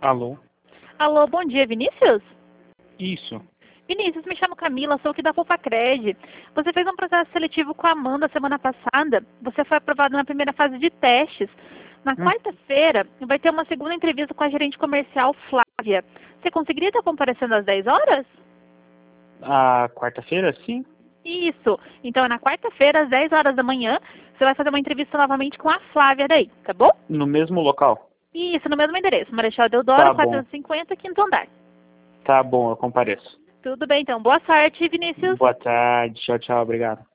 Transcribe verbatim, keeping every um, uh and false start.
Alô? Alô, bom dia, Vinícius? Isso. Vinícius, me chamo Camila, sou aqui da Fofacred. Você fez um processo seletivo com a Amanda semana passada. Você foi aprovado na primeira fase de testes. Na Hum. quarta-feira, vai ter uma segunda entrevista com a gerente comercial, Flávia. Você conseguiria estar comparecendo às dez horas? A quarta-feira, sim? Isso. Então, é na quarta-feira, às dez horas da manhã, você vai fazer uma entrevista novamente com a Flávia daí, tá bom? No mesmo local? Isso, no mesmo endereço. Marechal Deodoro, Tá bom. quatrocentos e cinquenta, quinto andar. Tá bom, eu compareço. Tudo bem, então. Boa sorte, Vinícius. Boa tarde. Tchau, tchau. Obrigado.